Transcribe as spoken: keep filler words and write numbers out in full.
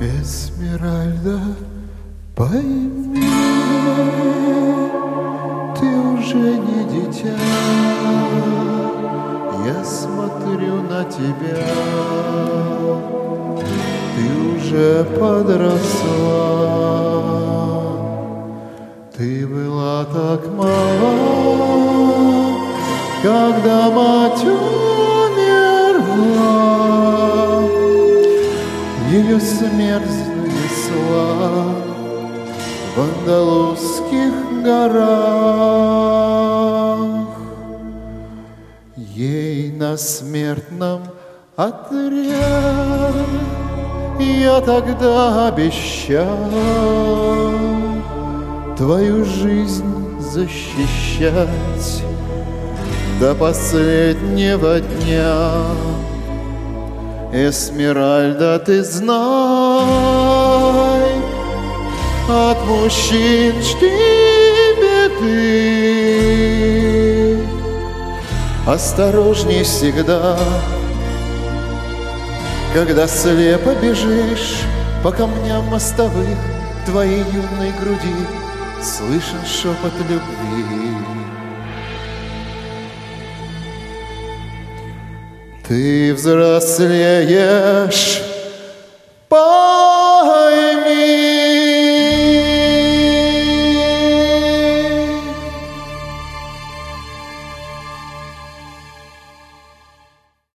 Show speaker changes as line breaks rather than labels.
Эсмеральда, пойми, ты уже не дитя. Я смотрю на тебя, ты уже подросла. Ты была так мала, когда мать умерла. Ее смерть занесла в Андалузских горах. Ей на смертном одре я тогда обещал твою жизнь защищать до последнего дня. Эсмеральда, ты знай, от мужчин жди беды. Осторожней всегда, когда слепо бежишь по камням мостовых, твоей юной груди слышен шепот любви. Ты взрослеешь,